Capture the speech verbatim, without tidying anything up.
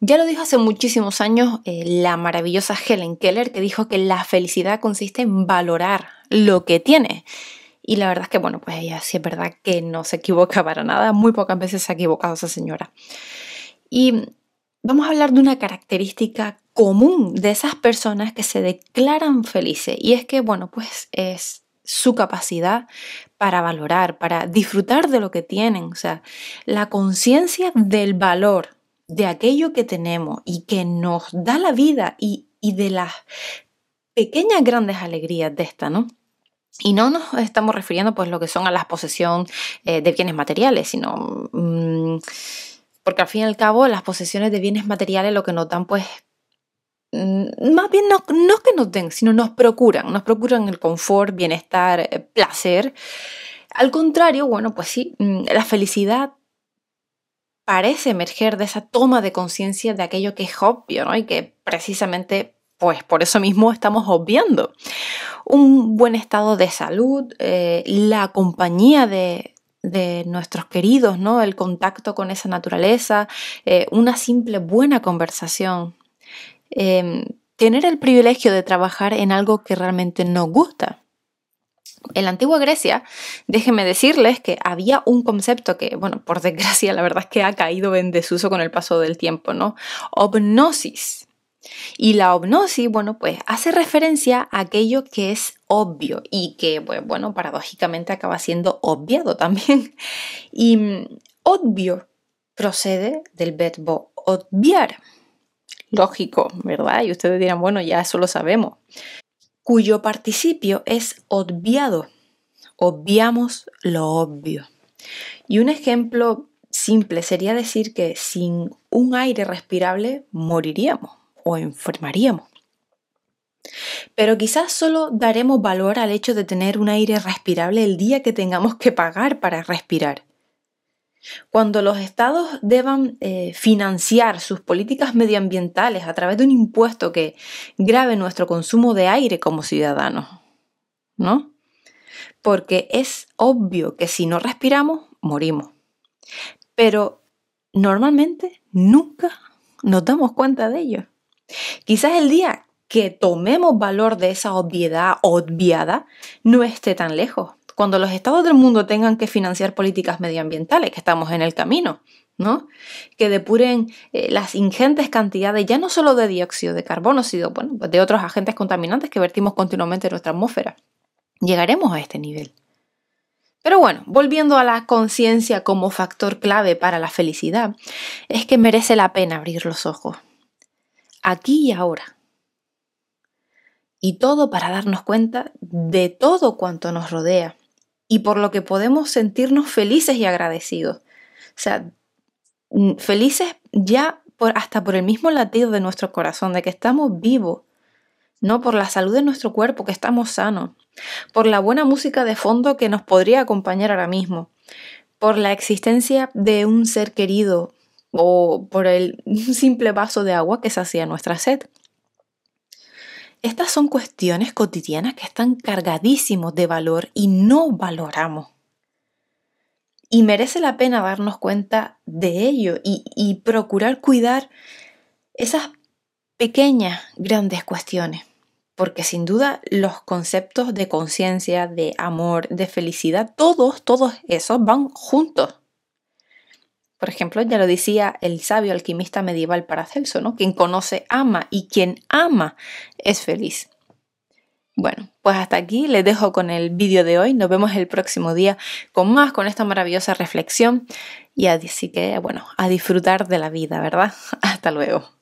Ya lo dijo hace muchísimos años eh, la maravillosa Helen Keller, que dijo que la felicidad consiste en valorar lo que tiene. Y la verdad es que, bueno, pues ella sí es verdad que no se equivoca para nada. Muy pocas veces se ha equivocado esa señora. Y vamos a hablar de una característica común de esas personas que se declaran felices. Y es que, bueno, pues es su capacidad para valorar, para disfrutar de lo que tienen. O sea, la conciencia del valor de aquello que tenemos y que nos da la vida y, y de las pequeñas grandes alegrías de esta, ¿no? Y no nos estamos refiriendo pues lo que son a la posesión eh, de bienes materiales, sino mmm, porque al fin y al cabo las posesiones de bienes materiales lo que nos dan pues mmm, más bien no, no es que nos den, sino nos procuran, nos procuran el confort, bienestar, eh, placer. Al contrario, bueno, pues sí, mmm, la felicidad parece emerger de esa toma de conciencia de aquello que es obvio, ¿no? Y que precisamente, pues por eso mismo estamos obviando. Un buen estado de salud, eh, la compañía de, de nuestros queridos, ¿no? El contacto con esa naturaleza, eh, una simple buena conversación. Eh, tener el privilegio de trabajar en algo que realmente nos gusta. En la antigua Grecia, déjenme decirles que había un concepto que, bueno, por desgracia, la verdad es que ha caído en desuso con el paso del tiempo, ¿no? Obnosis. Y la obnosis, bueno, pues hace referencia a aquello que es obvio y que, pues, bueno, paradójicamente acaba siendo obviado también. Y mm, obvio procede del verbo obviar. Lógico, ¿verdad? Y ustedes dirán, bueno, ya eso lo sabemos. Cuyo participio es obviado. Obviamos lo obvio. Y un ejemplo simple sería decir que sin un aire respirable moriríamos o enfermaríamos. Pero quizás solo daremos valor al hecho de tener un aire respirable el día que tengamos que pagar para respirar. Cuando los estados deban eh, financiar sus políticas medioambientales a través de un impuesto que grave nuestro consumo de aire como ciudadanos, ¿no? Porque es obvio que si no respiramos, morimos. Pero normalmente nunca nos damos cuenta de ello. Quizás el día que tomemos valor de esa obviedad obviada no esté tan lejos. Cuando los estados del mundo tengan que financiar políticas medioambientales, que estamos en el camino, ¿no? Que depuren eh, las ingentes cantidades ya no solo de dióxido de carbono, sino bueno, pues de otros agentes contaminantes que vertimos continuamente en nuestra atmósfera. Llegaremos a este nivel. Pero bueno, volviendo a la conciencia como factor clave para la felicidad, es que merece la pena abrir los ojos. Aquí y ahora. Y todo para darnos cuenta de todo cuanto nos rodea y por lo que podemos sentirnos felices y agradecidos. O sea, felices ya por, hasta por el mismo latido de nuestro corazón, de que estamos vivos, no por la salud de nuestro cuerpo, que estamos sanos, por la buena música de fondo que nos podría acompañar ahora mismo, por la existencia de un ser querido o por el simple vaso de agua que sacia nuestra sed. Estas son cuestiones cotidianas que están cargadísimos de valor y no valoramos. Y merece la pena darnos cuenta de ello y, y procurar cuidar esas pequeñas, grandes cuestiones. Porque sin duda los conceptos de conciencia, de amor, de felicidad, todos, todos esos van juntos. Por ejemplo, ya lo decía el sabio alquimista medieval Paracelso, ¿no? Quien conoce ama y quien ama es feliz. Bueno, pues hasta aquí les dejo con el vídeo de hoy. Nos vemos el próximo día con más, con esta maravillosa reflexión. Y así que, bueno, a disfrutar de la vida, ¿verdad? Hasta luego.